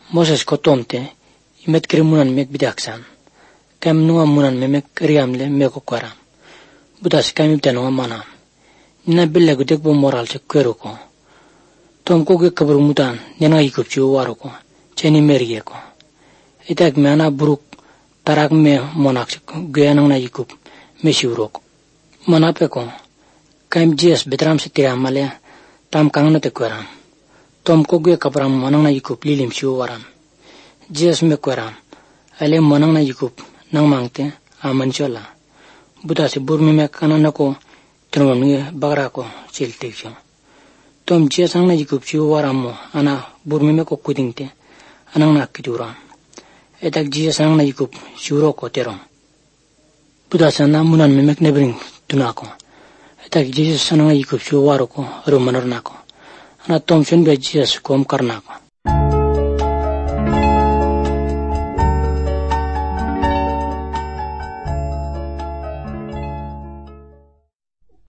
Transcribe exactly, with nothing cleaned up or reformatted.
Moses ko tomte imet krimunan mek bidaksan kam nuwa munan memek riamle meko kwara budas kam ibtano mana na billa gudek bo moral se kwero ko tom ko ge kabru mutan nena ikupchu waro ko cheni meriye ko itak mana buruk tarak me monak ge nang na ikup mesiurok manape ko kam jes betram se tiramale tam kangna te kwara tom ko ge kabram manang na ikup lilim chu waram jes me kwara ale manang na ikup nang mangte aman chola buda se burmi me kanana ko tromnge bagra ko chilte kyo tom jes ang na ikup chu waramo ana burmi me ko kudingte anang na kidura etak jes ang na ikup churo ko tero buda sana munan me mek nebring tunako etak jes ang na ikup chu waro ko ro manor nako ana tom chun be jes kom karnako